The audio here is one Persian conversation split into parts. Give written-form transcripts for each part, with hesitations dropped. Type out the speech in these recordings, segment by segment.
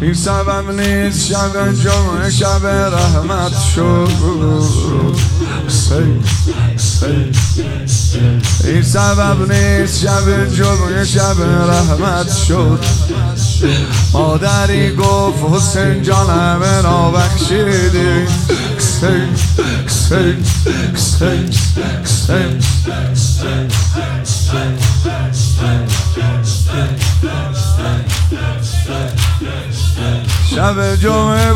این سبب نیست شب جمعه شب رحمت شد. این سبب نیست شب جمعه شب رحمت شد. مادری گفت حسین جان همه را بخشیدی. شب جمعه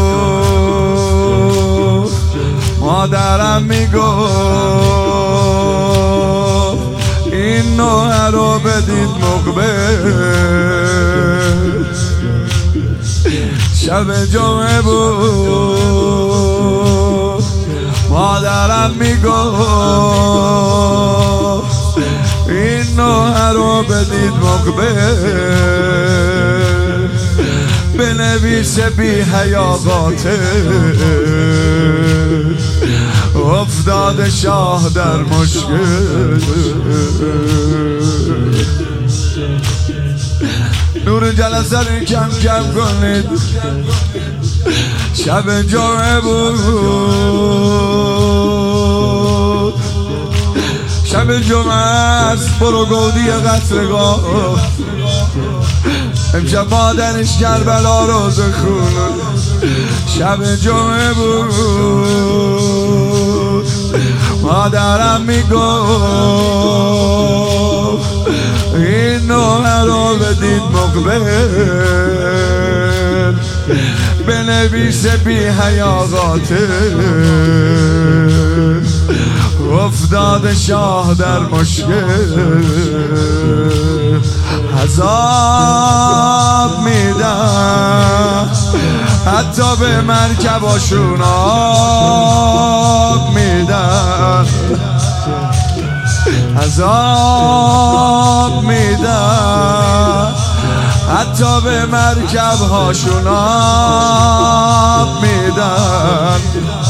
بود مادرم میگفت این نوحه رو بدید مقبل. شب جمعه بود مادرم میگفت این نوحه رو بدید مقبل. بنویس بی حیا قاتل افتاد شاه در مشکل. نور جلسه رو کم کم کنید. شب جمعه بود شب جمعه است برو گودی قصرگاه. امشب مادرش کربلا روز خون. شب جمعه بود مادرم میگفت این نوحه رو بدید مقبل. بنویس بی حیا قاتل افتاد شاه در مشکل. عذاب میدن حتی به مرکباشون آب میدن. عذاب میدن حتی به مرکب هاشون آب میدن.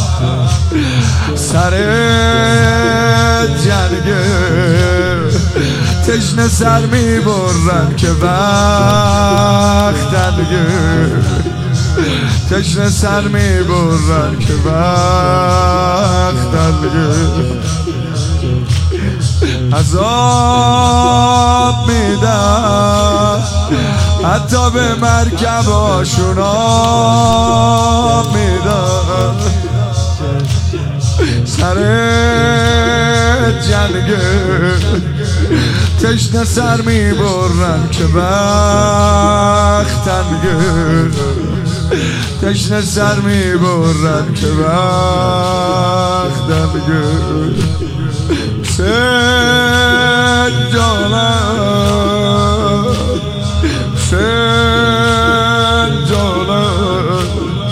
سر جنگه تشنه سر میبرن که وقت دلگه. تشنه سر میبرن که وقت دلگه. عذاب میدن حتی به مرکباشون آب میدن. سر جنگه تشنه سر میبرن که وقت تنگه. تشنه سر میبرن که وقت تنگه. سنجانم سنجانم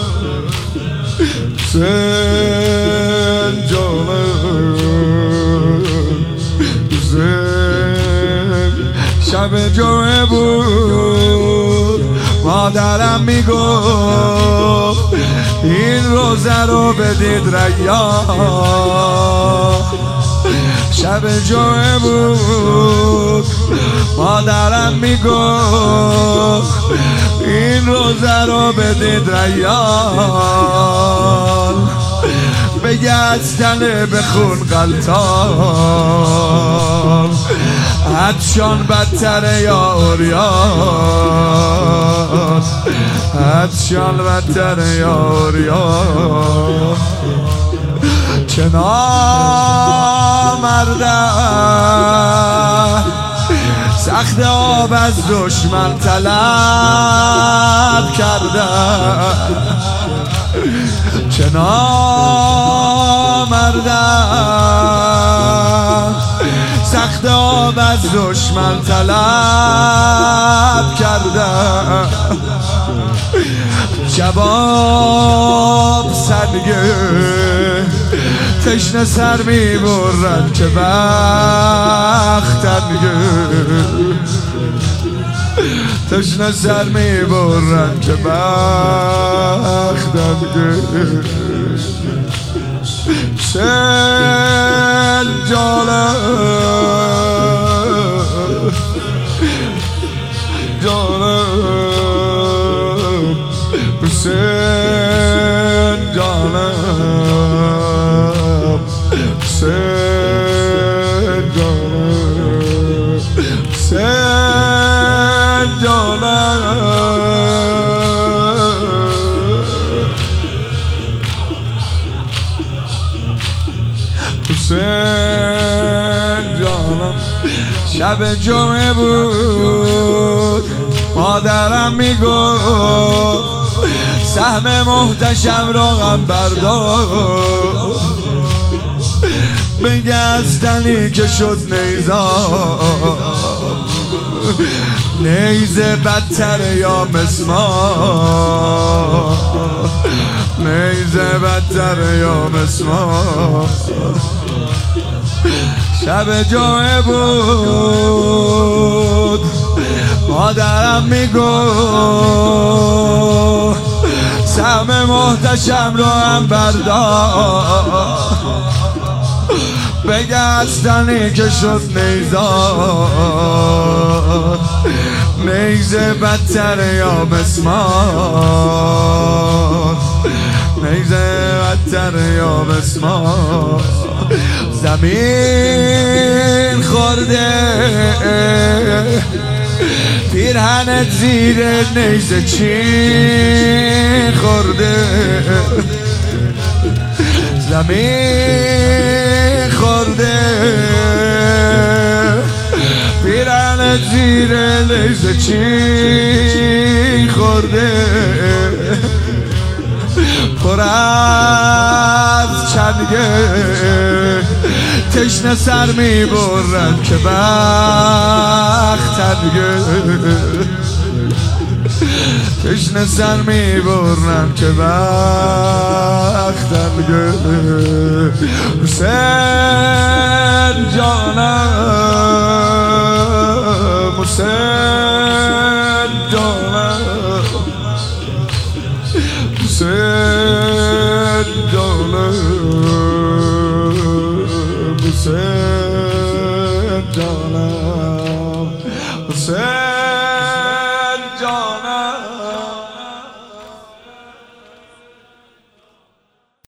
شب جمعه بود مادرم میگفت این روزه رو بدید ریان. شب جمعه بود مادرم میگفت این روزه رو بدید ریان. بگه از تله بخون غلطان حدشان بدتره یا اوریان. حدشان بدتره یا اوریان. چه نامرده سخت آب از دشمن طلب کرده. چه نامرده سخت آب از دشمن طلب کرده. جواب سنگه تشنه سر میبرن که وقت تنگه. تشنه سر میبرن که وقت تنگه. جانم جانم حسین جانم حسین جانم حسین جانم حسین جانم شب جمعه بود مادرم میگفت سهم محتشم را غم بردار بگستنی که شد نیزه بدتر یا مسمار نیزه بدتر یا مسمار شب جمعه بود مادرم میگفت سهم محتشم را هم بردار بگستنی که شد نیزار نیزه بدتر یا مسمار نیزه بدتر یا مسمار زمین خورده پیرهنت زیر نیزه چین خورده زمین خورده پیرهنت زیر نیزه چین خورده پر از چنگه تشنه سر میبرن که بختنگه تشنه سر میبرن که بختنگه حسین جانم حسین جانم حسین جانم حسین جانم حسین